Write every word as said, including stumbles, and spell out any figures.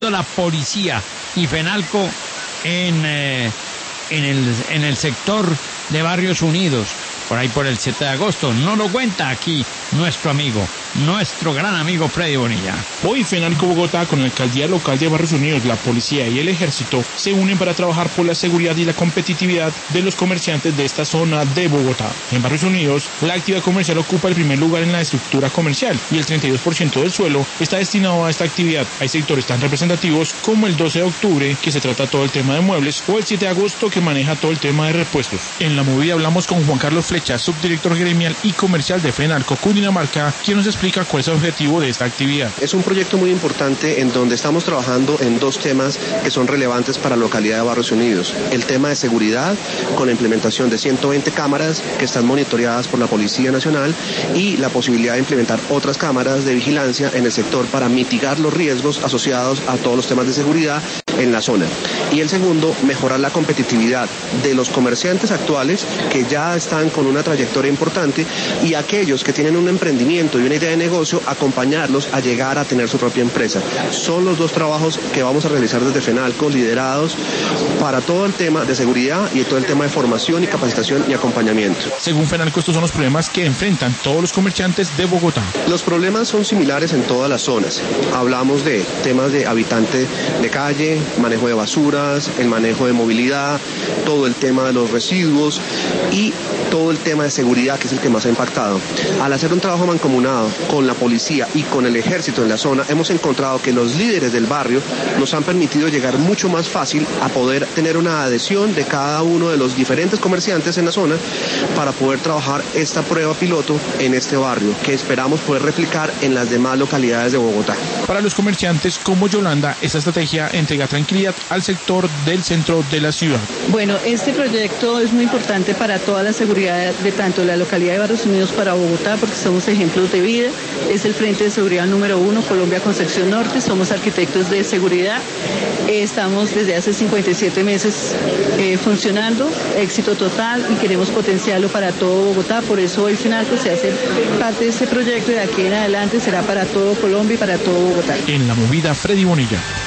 La policía y FENALCO en, eh, en, el, en el sector de Barrios Unidos, por ahí por el siete de agosto. No lo cuenta aquí nuestro amigo, nuestro gran amigo Freddy Bonilla. Hoy FENALCO Bogotá, con la alcaldía local de Barrios Unidos, la policía y el ejército, se unen para trabajar por la seguridad y la competitividad de los comerciantes de esta zona de Bogotá. En Barrios Unidos, la actividad comercial ocupa el primer lugar en la estructura comercial y el treinta y dos por ciento del suelo está destinado a esta actividad. Hay sectores tan representativos como el doce de octubre, que se trata todo el tema de muebles, o el siete de agosto, que maneja todo el tema de repuestos. En la movida hablamos con Juan Carlos Flecha, subdirector gremial y comercial de FENALCO Cundinamarca, quien nos explica cuál es el objetivo de esta actividad. Es un proyecto muy importante en donde estamos trabajando en dos temas que son relevantes para la localidad de Barrios Unidos. El tema de seguridad, con la implementación de ciento veinte cámaras que están monitoreadas por la Policía Nacional, y la posibilidad de implementar otras cámaras de vigilancia en el sector para mitigar los riesgos asociados a todos los temas de seguridad en la zona. Y el segundo, mejorar la competitividad de los comerciantes actuales que ya están con una trayectoria importante, y aquellos que tienen un emprendimiento y una idea de negocio, acompañarlos a llegar a tener su propia empresa. Son los dos trabajos que vamos a realizar desde FENALCO, liderados para todo el tema de seguridad y todo el tema de formación y capacitación y acompañamiento. Según FENALCO, estos son los problemas que enfrentan todos los comerciantes de Bogotá. Los problemas son similares en todas las zonas. Hablamos de temas de habitante de calle, manejo de basuras, el manejo de movilidad, todo el tema de los residuos y todo el tema de seguridad, que es el que más ha impactado. Al hacer un trabajo mancomunado con la policía y con el ejército en la zona, hemos encontrado que los líderes del barrio nos han permitido llegar mucho más fácil a poder tener una adhesión de cada uno de los diferentes comerciantes en la zona para poder trabajar esta prueba piloto en este barrio, que esperamos poder replicar en las demás localidades de Bogotá. Para los comerciantes como Yolanda, esta estrategia entrega tranquilidad al sector del centro de la ciudad. Bueno, este proyecto es muy importante para toda la seguridad de tanto la localidad de Barrios Unidos para Bogotá, porque somos ejemplos de vida. Es el Frente de Seguridad número uno, Colombia Concepción Norte. Somos arquitectos de seguridad. Estamos desde hace cincuenta y siete meses eh, funcionando, éxito total, y queremos potenciarlo para todo Bogotá. Por eso hoy FENALCO se hace parte de este proyecto, y de aquí en adelante será para todo Colombia y para todo Bogotá. En la movida, Freddy Bonilla.